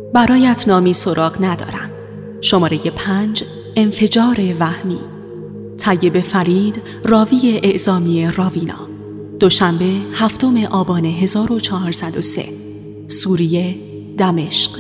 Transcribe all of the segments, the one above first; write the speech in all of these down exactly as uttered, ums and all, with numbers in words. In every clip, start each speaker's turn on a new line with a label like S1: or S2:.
S1: برایت نامی سراغ ندارم. شماره پنج، انفجار وهمی. طیب فرید، راوی اعزامی راوینا. دوشنبه هفتم آبان هزار و چهارصد و سه. سوریه، دمشق.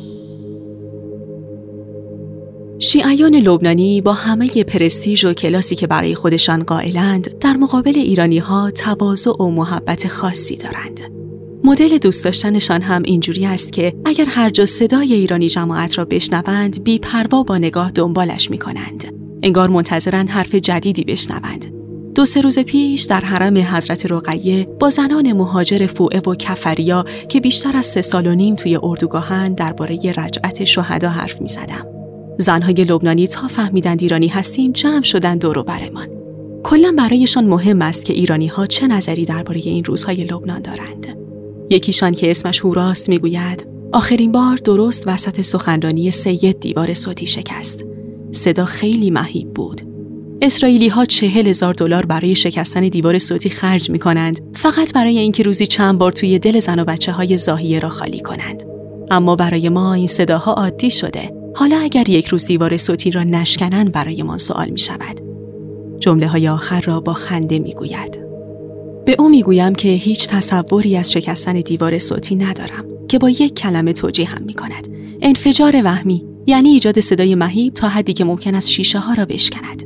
S1: شیعیان لبنانی با همه پرستیژ و کلاسی که برای خودشان قائلند، در مقابل ایرانی‌ها تواضع و محبت خاصی دارند. مدل دوست داشتنشان هم اینجوری است که اگر هر جا صدای ایرانی جماعت را بشنوند، بی پروا با نگاه دنبالش می‌کنند. انگار منتظرند حرف جدیدی بشنوند. دو سه روز پیش در حرم حضرت رقیه با زنان مهاجر فوعه و کفریا که بیشتر از سه سال و نیم توی اردوگاهند درباره رجعت شهدا حرف می‌زدم. زنهای لبنانی تا فهمیدند ایرانی هستیم جمع شدن دور و برمان. کلاً برایشان مهم است که ایرانی‌ها چه نظری درباره این روزهای لبنان دارند. یکیشان که اسمش هوراست میگوید آخرین بار درست وسط سخنرانی سید دیوار صوتی شکست. صدا خیلی مهیب بود. اسرائیلی ها چهل هزار دلار برای شکستن دیوار صوتی خرج می کنند فقط برای اینکه روزی چند بار توی دل زن و بچه های زاهیه را خالی کنند. اما برای ما این صداها عادی شده. حالا اگر یک روز دیوار صوتی را نشکنند برای ما سوال می شود. جمله های آخر را با خنده می گوید. به او می گویم که هیچ تصوری از شکستن دیوار صوتی ندارم که با یک کلمه توجیه هم می کند. انفجار وهمی، یعنی ایجاد صدای مهیب تا حدی که ممکن است شیشه ها را بشکند.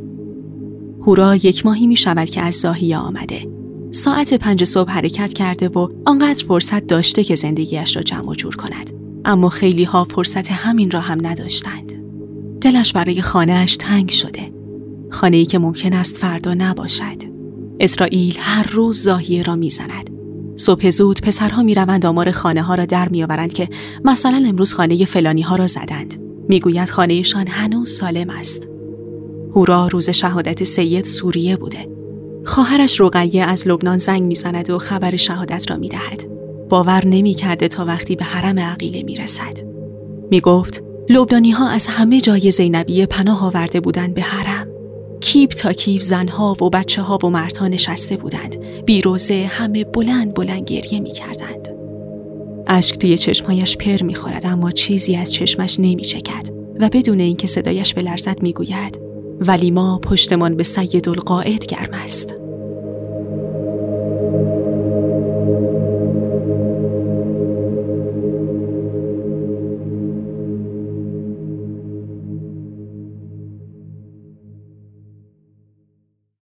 S1: هورا یک ماهی می شود که از زاهیه آمده. ساعت پنج صبح حرکت کرده و آنقدر فرصت داشته که زندگیش را جمع و جور کند. اما خیلی ها فرصت همین را هم نداشتند. دلش برای خانه‌اش تنگ شده. خانه‌ای که ممکن است فردا نباشد. اسرائیل هر روز زاهیه را می زند. صبح زود پسرها می روند آمار خانه ها را در می آورند که مثلا امروز خانه فلانی ها را زدند. می گوید خانهشان هنوز سالم است. هورا روز شهادت سید سوریه بوده. خواهرش رقیه از لبنان زنگ می زند و خبر شهادت را می دهد. باور نمی کرده تا وقتی به حرم عقیله می رسد. می گفت لبنانی ها از همه جای زینبیه پناه آورده بودند به حرم. کیپ تا کیپ زنها و بچه ها و مردها نشسته بودند. بیروزه همه بلند بلند گریه می کردند. اشک توی چشمهایش پر می خورد اما چیزی از چشمش نمی چکد و بدون اینکه صدایش بلرزد می گوید ولی ما پشتمان به سید القائد گرم است.